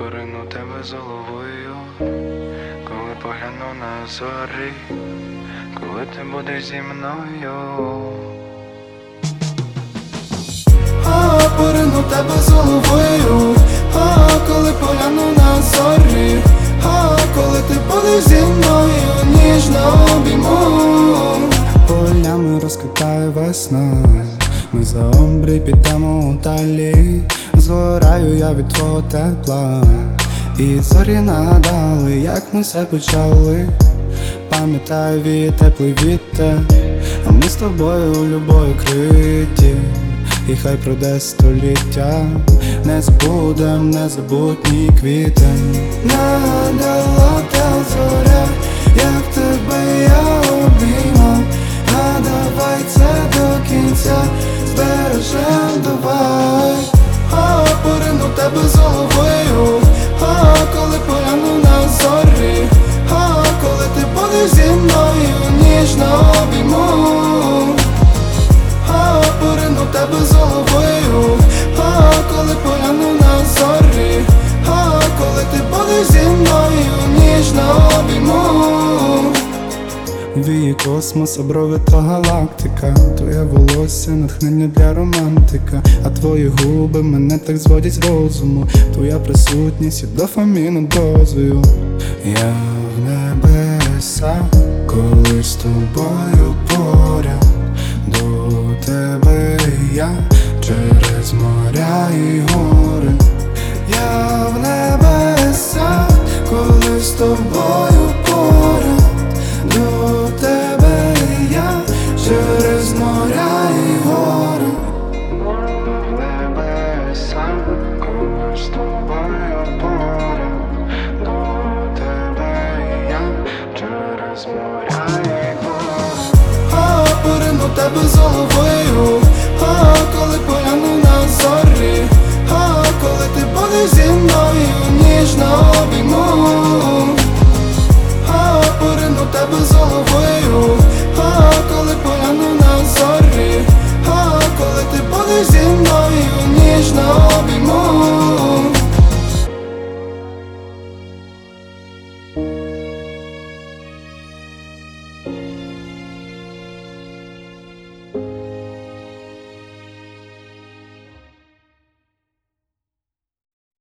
порину тебе з головою, коли погляну на зорі, коли ти будеш зі мною. Порину тебе з головою, коли погляну на зорі, коли ти будеш зі мною, ніжно обійму. Полями розквітає весна, ми за обрій підемо далі. Згораю я від твого тепла, і зорі нагадали, як ми все почали. Пам'ятаю від теплий вітер, а ми з тобою любою криті. І хай пройде століття, не забудем незабутній квітень. Нагадала та зоря, як тебе я обіймав. А давай це до кінця збережем, давай. Порину тебе з головою, коли погляну на зорі, коли ти будеш зі мною, ніжно обійму. Порину тебе з головою, коли погляну на зорі, коли ти будеш зі мною, ніжно обійму. Вії космоса, брови то галактика, твоє волосся натхнення для романтика, а твої губи мене так зводять з розуму. Твоя присутність є дофаміну дозою. Я в небесах, коли з тобою поряд. До тебе я через моря і гори. Я в небесах, коли з тобою поряд. До тебе я через моря і гори. В небесах, коли з тобою поряд. До тебе я через моря і гори. Порину тебе з головою,